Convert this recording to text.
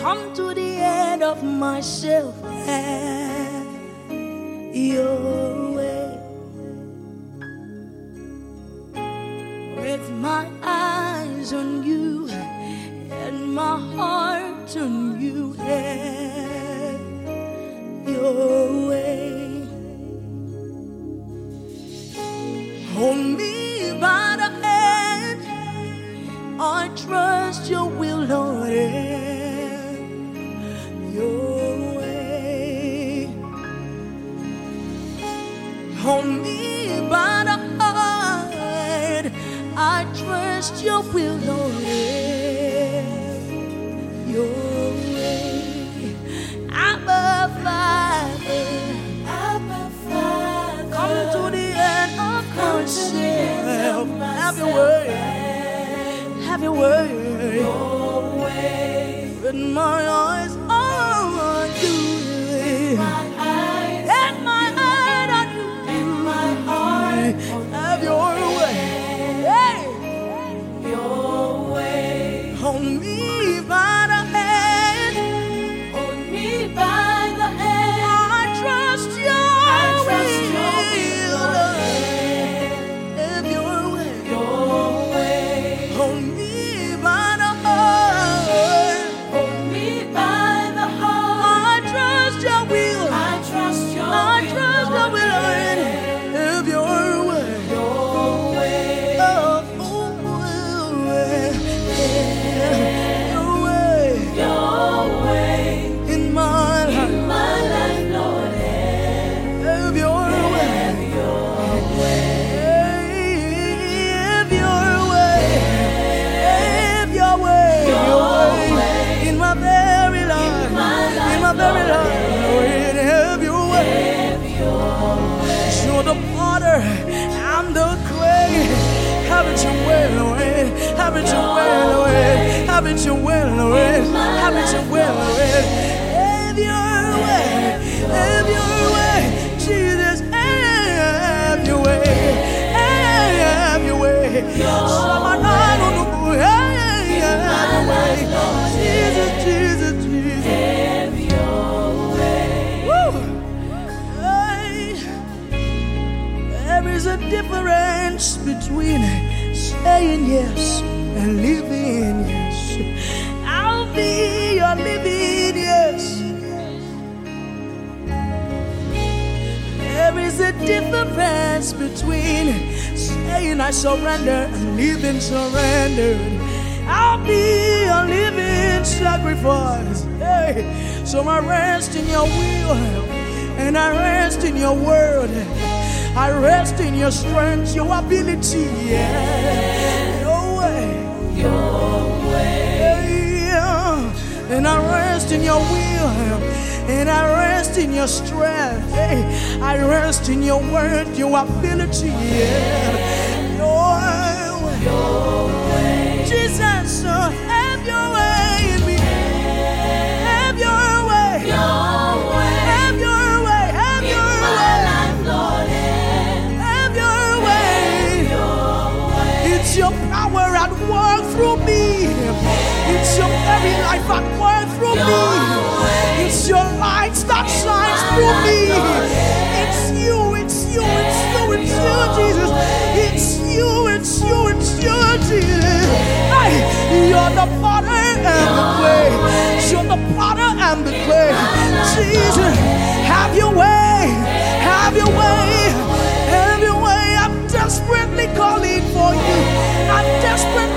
come to the end of myself. Have your way. With my eyes on you and my heart on you. Have your way. Hold me by the hand. I trust your will, Lord. Have your way. Hold me by the hand. I trust your will, Lord. Have your way. Abba Father, come to the end of myself. Have your way. Have your way. With my eyes on you. And my heart on you. Have your way. Hey. Your way. Hold me by the hand. Hold me by the hand. I trust your will. Have your way. Your way. Hold me by the heart. Hold me by the heart. I trust your will. I trust your will. Have your way. Your way. Oh, your way. In my life, Lord. Have your way. Have your way. Have your way. In my very life. In my very life. Have your way. You're the potter, I'm the clay. Have it your way, Lord. Have it your way, Lord. Have it your way, Lord. Have it your way, Lord. Have your way. Have your way. Jesus, have your way. Have your way. Someone I don't know. Have your way. Jesus, Jesus, Jesus. Have your way. Woo. There is a difference between saying yes and living yes. I'll be your living yes. There is a difference between saying I surrender and living surrendered. I'll be a living sacrifice. Hey, so I rest in your will and I rest in your word. I rest in your strength, your ability. Yeah. Your way. Your way. Yeah. And I rest in your will. And I rest in your strength. Hey. I rest in your word, your ability. Yeah. Your way. Your way. Jesus, have your way in me. Have your way. Your way. Have your way. Have your way. It's your power at work through me. It's your very life at work through me. It's your light that shines through me. It's you, it's you, it's you, it's you, Jesus. It's you, it's you, it's you, Jesus. Hey, you're the potter and the clay. You're the potter and the clay. Jesus, have your way. Have your way. Have your way. I'm desperately calling for you. I'm desperately